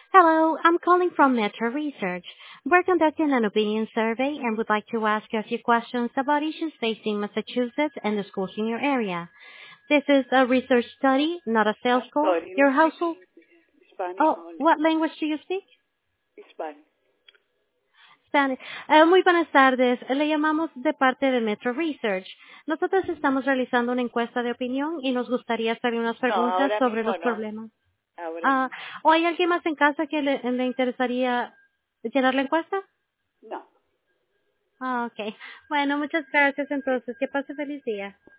Hello, I'm calling from Metro Research. We're conducting an opinion survey and would like to ask you a few questions about issues facing Massachusetts and the schools in your area. This is a research study, not a sales I'm call. sorry, no Your speak household... Spanish Oh, only. what language do you speak? Spanish. Spanish. Muy buenas tardes. Le llamamos de parte de Metro Research. Nosotros estamos realizando una encuesta de opinión y nos gustaría hacerle unas No, preguntas ahora sobre mismo los no. problemas. Ahora Ah, mismo ¿O hay alguien más en casa que le interesaría llenar la encuesta? no. Ah, ok. Bueno, muchas gracias entonces. Que pase feliz día.